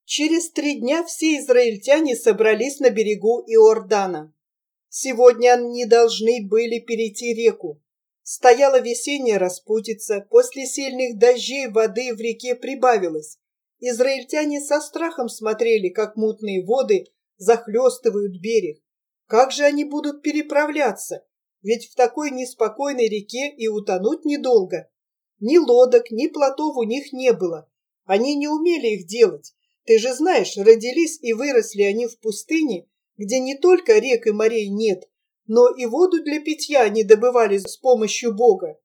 Через 3 дня все израильтяне собрались на берегу Иордана. Сегодня они должны были перейти реку. Стояла весенняя распутица, после сильных дождей воды в реке прибавилось. Израильтяне со страхом смотрели, как мутные воды захлестывают берег. Как же они будут переправляться? Ведь в такой неспокойной реке и утонуть недолго. Ни лодок, ни плотов у них не было. Они не умели их делать. Ты же знаешь, родились и выросли они в пустыне, где не только рек и морей нет, но и воду для питья они добывали с помощью Бога.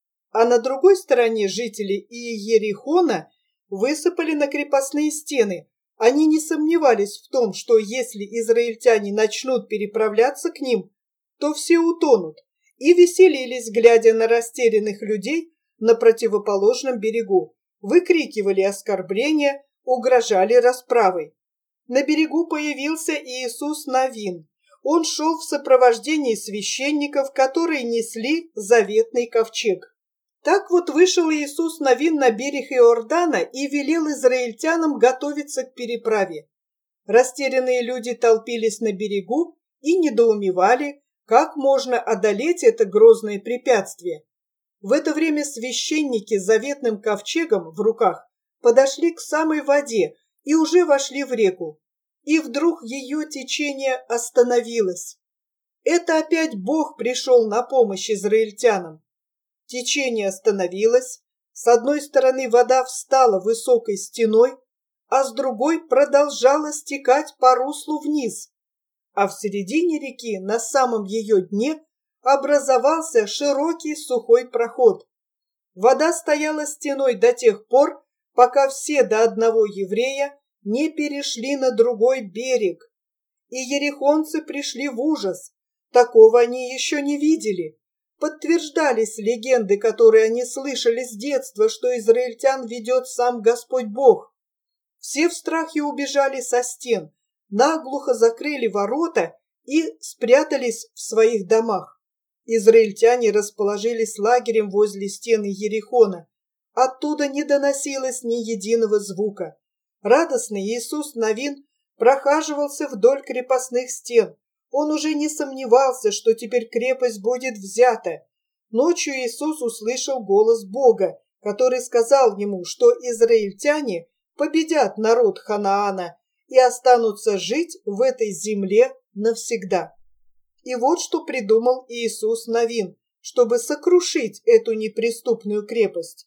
А на другой стороне жители Иерихона высыпали на крепостные стены. Они не сомневались в том, что если израильтяне начнут переправляться к ним, то все утонут, и веселились, глядя на растерянных людей на противоположном берегу, выкрикивали оскорбления, угрожали расправой. На берегу появился Иисус Навин. Он шел в сопровождении священников, которые несли заветный ковчег. Так вот вышел Иисус Навин на берег Иордана и велел израильтянам готовиться к переправе. Растерянные люди толпились на берегу и недоумевали, как можно одолеть это грозное препятствие. В это время священники с заветным ковчегом в руках подошли к самой воде и уже вошли в реку. И вдруг ее течение остановилось. Это опять Бог пришел на помощь израильтянам. Течение остановилось, с одной стороны вода встала высокой стеной, а с другой продолжала стекать по руслу вниз. А в середине реки, на самом ее дне, образовался широкий сухой проход. Вода стояла стеной до тех пор, пока все до одного еврея не перешли на другой берег. И ерихонцы пришли в ужас. Такого они еще не видели. Подтверждались легенды, которые они слышали с детства, что израильтян ведет сам Господь Бог. Все в страхе убежали со стен, наглухо закрыли ворота и спрятались в своих домах. Израильтяне расположились лагерем возле стены Ерихона. Оттуда не доносилось ни единого звука. Радостный Иисус Навин прохаживался вдоль крепостных стен. Он уже не сомневался, что теперь крепость будет взята. Ночью Иисус услышал голос Бога, который сказал ему, что израильтяне победят народ Ханаана и останутся жить в этой земле навсегда. И вот что придумал Иисус Навин, чтобы сокрушить эту неприступную крепость.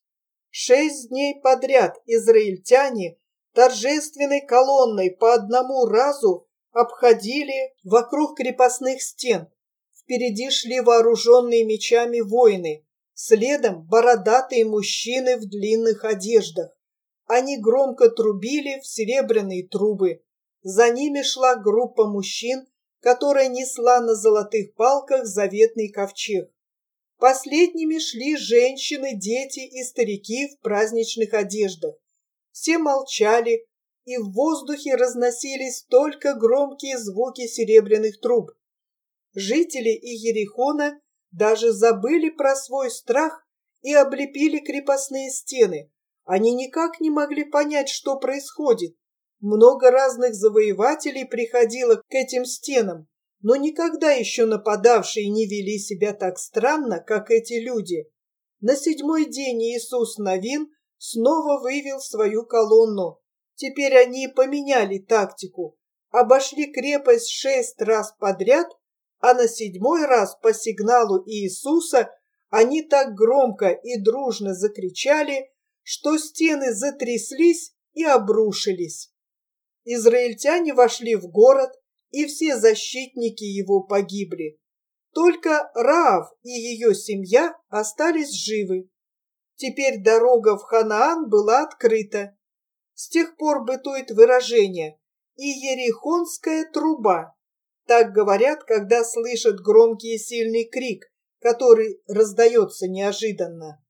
6 дней подряд израильтяне торжественной колонной по одному разу обходили вокруг крепостных стен. Впереди шли вооруженные мечами воины, следом бородатые мужчины в длинных одеждах. Они громко трубили в серебряные трубы. За ними шла группа мужчин, которая несла на золотых палках заветный ковчег. Последними шли женщины, дети и старики в праздничных одеждах. Все молчали, и в воздухе разносились только громкие звуки серебряных труб. Жители Иерихона даже забыли про свой страх и облепили крепостные стены. Они никак не могли понять, что происходит. Много разных завоевателей приходило к этим стенам, но никогда еще нападавшие не вели себя так странно, как эти люди. На 7-й день Иисус Навин снова вывел свою колонну. Теперь они поменяли тактику, обошли крепость 6 раз подряд, а на 7-й раз по сигналу Иисуса они так громко и дружно закричали, что стены затряслись и обрушились. Израильтяне вошли в город, и все защитники его погибли. Только Раав и ее семья остались живы. Теперь дорога в Ханаан была открыта. С тех пор бытует выражение «Иерихонская труба». Так говорят, когда слышат громкий и сильный крик, который раздается неожиданно.